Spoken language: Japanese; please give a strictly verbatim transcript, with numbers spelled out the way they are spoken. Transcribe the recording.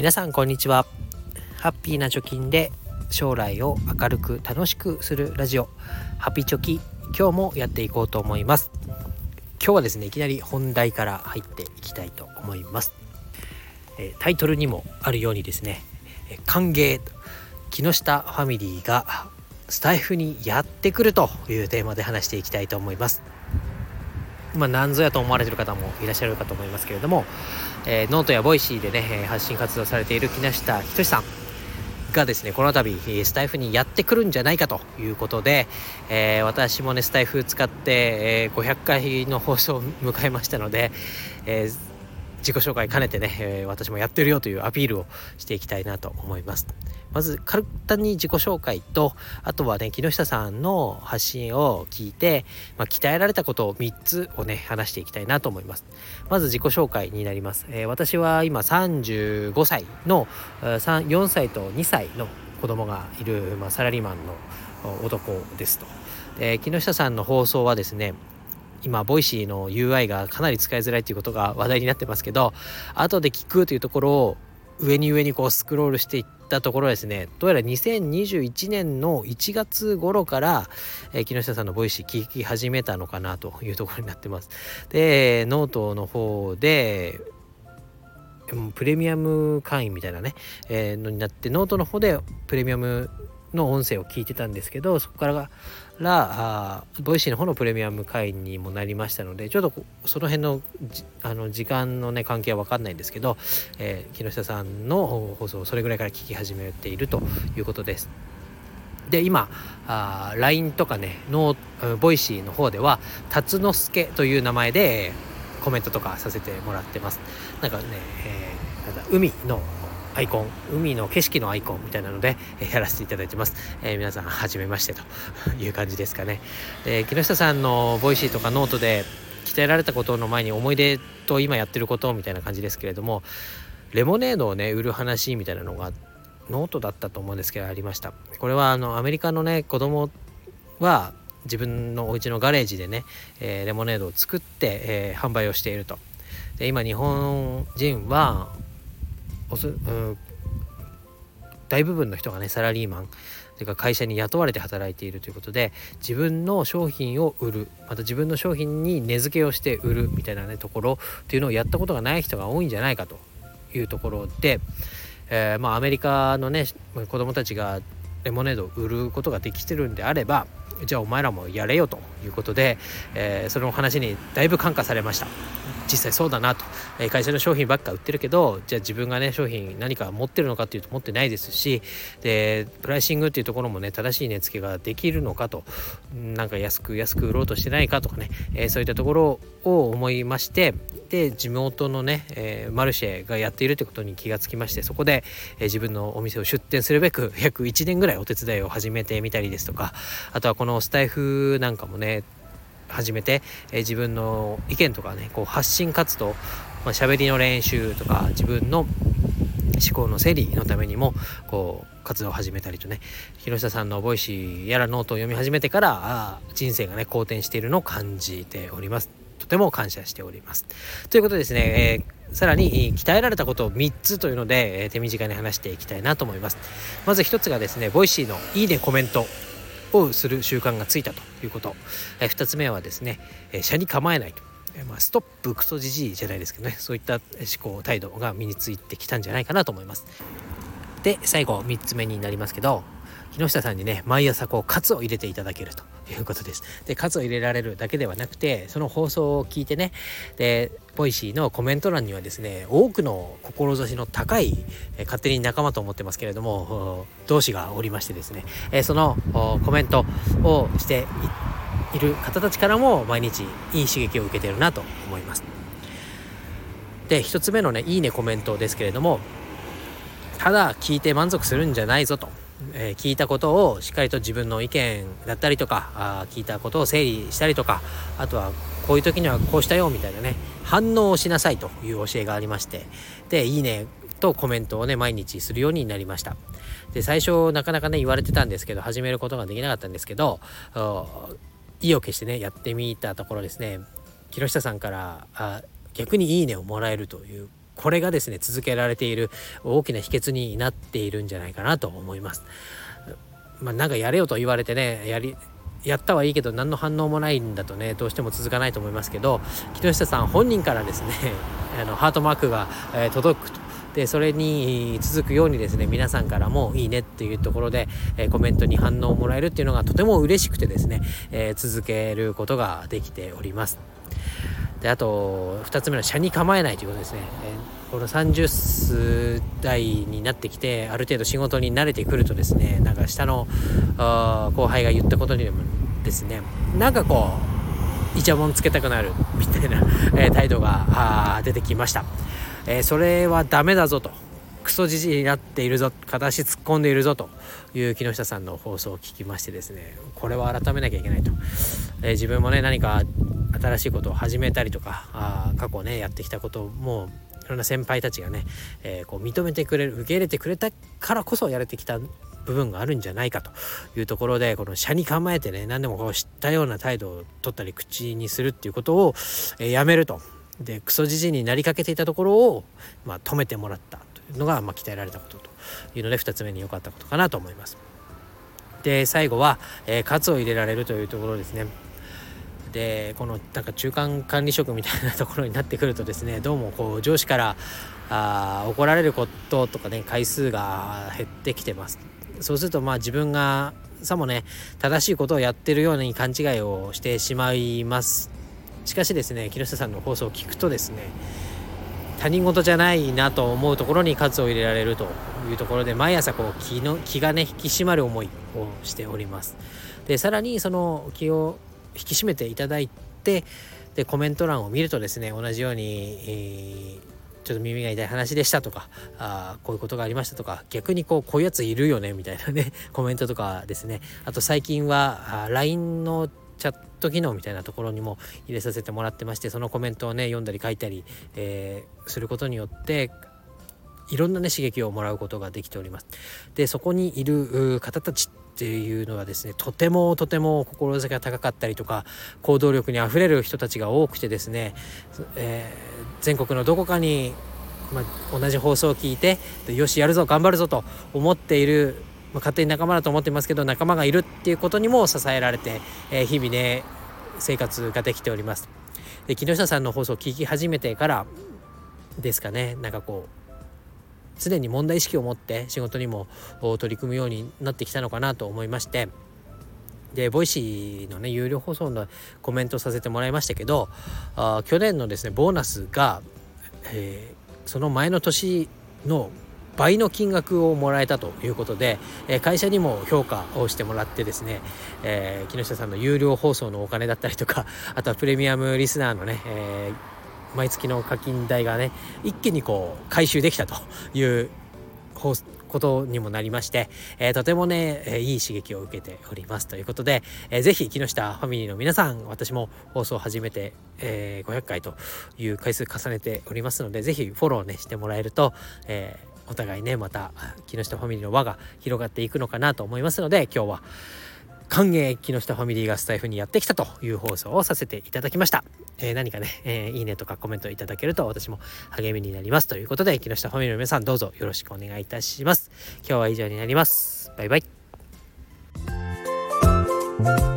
皆さんこんにちは。ハッピーな貯金で将来を明るく楽しくするラジオ、ハピチョキ、今日もやっていこうと思います。今日はですねいきなり本題から入っていきたいと思います。えー、タイトルにもあるようにですね、えー、歓迎、木下ファミリーがスタイフにやってくるというテーマで話していきたいと思います。まあ、何ぞやと思われている方もいらっしゃるかと思いますけれども、えー、ノートやボイシーでね発信活動されている木下仁さんがですねこの度スタイフにやってくるんじゃないかということで、えー、私もねスタイフ使って、えー、ごひゃっかいの放送を迎えましたので、えー、自己紹介兼ねてね、えー、私もやってるよというアピールをしていきたいなと思います。まず簡単に自己紹介と、あとはね木下さんの発信を聞いて、まあ、鍛えられたことをみっつをね話していきたいなと思います。まず自己紹介になります。えー、私は今さんじゅうごさいのよんさいとにさいの子供がいる、まあ、サラリーマンの男ですと。で木下さんの放送はですね今ボイシーの ユーアイ がかなり使いづらいということが話題になってますけど、後で聞くというところを上に上にこうスクロールしていったところですね、どうやらにせんにじゅういちねんのいちがつ頃から、えー、木下さんのボイシー聞き始めたのかなというところになってます。でノートの方でプレミアム会員みたいなね、えー、のになって、ノートの方でプレミアムの音声を聞いてたんですけど、そこかららボイシーの方のプレミアム会員にもなりましたので、ちょっとその辺のあの時間のね関係は分かんないんですけど、えー、木下さんの放送をそれぐらいから聞き始めているということです。で今あ ライン とかねのボイシーの方では辰之助という名前でコメントとかさせてもらってます。なんかね、えー、なんだ海のアイコン、海の景色のアイコンみたいなので、えー、やらせていただいてます。えー、皆さんはじめましてという感じですかね。で木下さんのボイシーとかノートで鍛えられたことの前に思い出と今やってることみたいな感じですけれども、レモネードをね売る話みたいなのがノートだったと思うんですけどありました。これはあのアメリカのね子供は自分のお家のガレージでね、えー、レモネードを作って、えー、販売をしていると。で今日本人はおそ、うん、大部分の人がねサラリーマンというか会社に雇われて働いているということで、自分の商品を売る、また自分の商品に値付けをして売るみたいなねところっていうのをやったことがない人が多いんじゃないかというところで、えー、まあアメリカのね子供たちがレモネードを売ることができてるんであれば、じゃあお前らもやれよということで、えー、その話にだいぶ感化されました。実際そうだなと、えー、会社の商品ばっか売ってるけど、じゃあ自分がね商品何か持ってるのかっていうと持ってないですし、でプライシングっていうところもね正しい値付けができるのかと、なんか安く安く売ろうとしてないかとかね、えー、そういったところを思いまして、で地元のね、えー、マルシェがやっているということに気がつきまして、そこで、えー、自分のお店を出店するべく約いちねんぐらいお手伝いを始めてみたりですとか、あとはこのスタイフなんかもね始めて、えー、自分の意見とかねこう発信活動、まあ、喋りの練習とか自分の思考の整理のためにもこう活動を始めたりとね、木下さんのボイシーやらノートを読み始めてからあ人生がね好転しているのを感じております。とても感謝しております。ということでですね、えー、さらに鍛えられたことをみっつというので、えー、手短に話していきたいなと思います。まずひとつがですね、ボイシーのいいねコメントをする習慣がついたということ。えー、ふたつめはですね、えー、社に構えないと、えーまあ、ストップクソジジイじゃないですけどね、そういった思考態度が身についてきたんじゃないかなと思います。で最後みっつめになりますけど、木下さんにね毎朝こうカツを入れていただけるということです。でカツを入れられるだけではなくて、その放送を聞いてね、でボイシーのコメント欄にはですね多くの志の高い、え勝手に仲間と思ってますけれども同志がおりましてですね、えそのコメントをしている方たちからも毎日いい刺激を受けているなと思います。でひとつめのねいいねコメントですけれども、ただ聞いて満足するんじゃないぞと、えー、聞いたことをしっかりと自分の意見だったりとか、あ聞いたことを整理したりとか、あとはこういう時にはこうしたよみたいなね反応をしなさいという教えがありまして、でいいねとコメントをね毎日するようになりました。で最初なかなかね言われてたんですけど始めることができなかったんですけど、意を決してねやってみたところですね、木下さんからあ逆にいいねをもらえるというこれがですね続けられている大きな秘訣になっているんじゃないかなと思います。まあ、なんかやれよと言われてねやりやったはいいけど何の反応もないんだとねどうしても続かないと思いますけど、木下さん本人からですねあのハートマークが、えー、届くと。でそれに続くようにですね皆さんからもいいねっていうところで、えー、コメントに反応をもらえるっていうのがとても嬉しくてですね、えー、続けることができております。であとふたつめの車に構えないということですね、えー、このさんじゅっだいになってきてある程度仕事に慣れてくるとですねなんか下の後輩が言ったことにもですねなんかこうイチャモンつけたくなるみたいな、えー、態度が出てきました。えー、それはダメだぞと、クソじじいになっているぞ、片足突っ込んでいるぞという木下さんの放送を聞きましてですね、これは改めなきゃいけないと、えー、自分もね何か新しいことを始めたりとかあ過去ねやってきたこともいろんな先輩たちがね、えー、こう認めてくれる受け入れてくれたからこそやれてきた部分があるんじゃないかというところで、この車に構えてね何でもこう知ったような態度を取ったり口にするっていうことを、えー、やめると。でクソじじいになりかけていたところを、まあ、止めてもらったというのが、まあ、鍛えられたことというのでふたつめに良かったことかなと思います。で最後は、えー、喝を入れられるというところですね。でこのなんか中間管理職みたいなところになってくるとですねどうもこう上司からあ怒られることとかね回数が減ってきてます。そうするとまあ自分がさもね正しいことをやってるように勘違いをしてしまいます。しかしですね木下さんの放送を聞くとですね他人事じゃないなと思うところに喝を入れられるというところで毎朝こう気の気がね引き締まる思いをしております。でさらにその気を引き締めていただいてでコメント欄を見るとですね同じように、えー、ちょっと耳が痛い話でしたとかあこういうことがありましたとか逆にこうこういうやついるよねみたいなねコメントとかですね。あと最近は ライン のチャット機能みたいなところにも入れさせてもらってまして、そのコメントをね読んだり書いたり、えー、することによっていろんなね刺激をもらうことができております。でそこにいる方たちっていうのはですねとてもとても志が高かったりとか行動力にあふれる人たちが多くてですね、えー、全国のどこかに、まあ、同じ放送を聞いてよしやるぞ頑張るぞと思っている、まあ、勝手に仲間だと思ってますけど仲間がいるっていうことにも支えられて、えー、日々ね生活ができております。で木下さんの放送を聞き始めてからですかねなんかこう常に問題意識を持って仕事にも取り組むようになってきたのかなと思いまして、でボイシーのね有料放送のコメントさせてもらいましたけどあ去年のですねボーナスが、えー、その前の年の倍の金額をもらえたということで、えー、会社にも評価をしてもらってですね、えー、木下さんの有料放送のお金だったりとかあとはプレミアムリスナーのね、えー毎月の課金代がね一気にこう回収できたということにもなりまして、えー、とてもね、えー、いい刺激を受けておりますということで、えー、ぜひ木下ファミリーの皆さん私も放送を始めて、えー、ごひゃっかいという回数重ねておりますのでぜひフォローねしてもらえると、えー、お互いねまた木下ファミリーの輪が広がっていくのかなと思いますので今日は歓迎木下ファミリーがスタイフにやってきたという放送をさせていただきました。えー、何かね、えー、いいねとかコメントいただけると私も励みになりますということで木下ファミリーの皆さんどうぞよろしくお願いいたします。今日は以上になります。バイバイ。